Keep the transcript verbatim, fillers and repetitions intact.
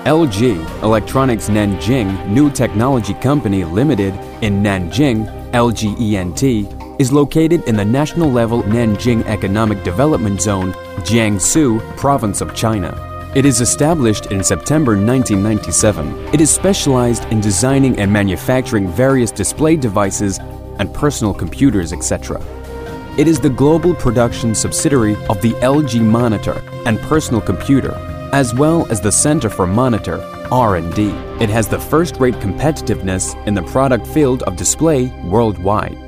L G Electronics Nanjing New Technology Company Limited in Nanjing, L G E N T, is located in the national-level Nanjing Economic Development Zone, Jiangsu, Province of China. It is established in September nineteen ninety-seven. It is specialized in designing and manufacturing various display devices and personal computers, et cetera. It is the global production subsidiary of the L G Monitor and Personal Computer, as well as the Center for Monitor, R and D. It has the first-rate competitiveness in the product field of display worldwide.